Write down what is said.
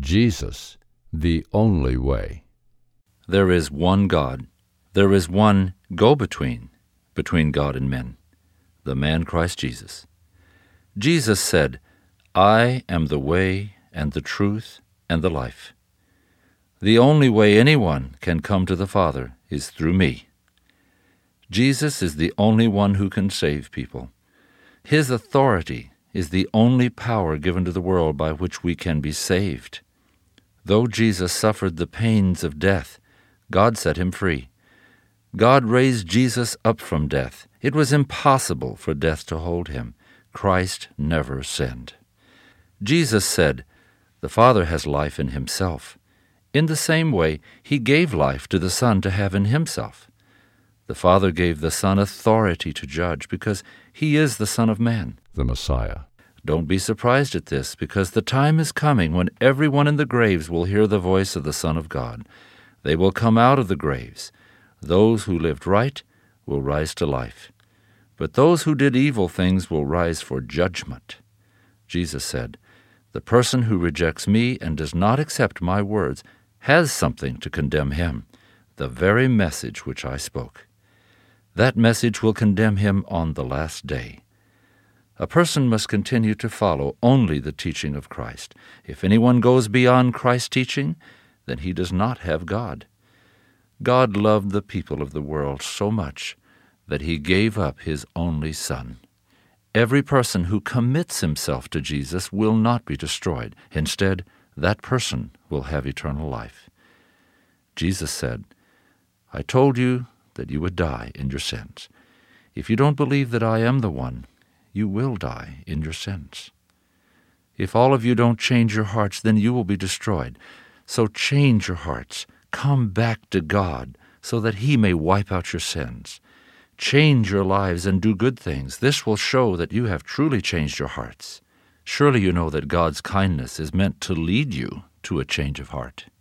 Jesus, the only way. There is one God. There is one go-between between God and men, the man Christ Jesus. Jesus said, "I am the way and the truth and the life." The only way anyone can come to the Father is through me. Jesus is the only one who can save people. His authority is the only power given to the world by which we can be saved. Though Jesus suffered the pains of death, God set him free. God raised Jesus up from death. It was impossible for death to hold him. Christ never sinned. Jesus said, "The Father has life in himself." In the same way, he gave life to the Son to have in himself. The Father gave the Son authority to judge because he is the Son of Man, the Messiah. Don't be surprised at this, because the time is coming when everyone in the graves will hear the voice of the Son of God. They will come out of the graves. Those who lived right will rise to life, but those who did evil things will rise for judgment. Jesus said, "The person who rejects me and does not accept my words has something to condemn him, the very message which I spoke. That message will condemn him on the last day." A person must continue to follow only the teaching of Christ. If anyone goes beyond Christ's teaching, then he does not have God. God loved the people of the world so much that he gave up his only Son. Every person who commits himself to Jesus will not be destroyed. Instead, that person will have eternal life. Jesus said, "I told you that you would die in your sins. If you don't believe that I am the one, you will die in your sins. If all of you don't change your hearts, then you will be destroyed. So change your hearts. Come back to God so that he may wipe out your sins. Change your lives and do good things. This will show that you have truly changed your hearts. Surely you know that God's kindness is meant to lead you to a change of heart."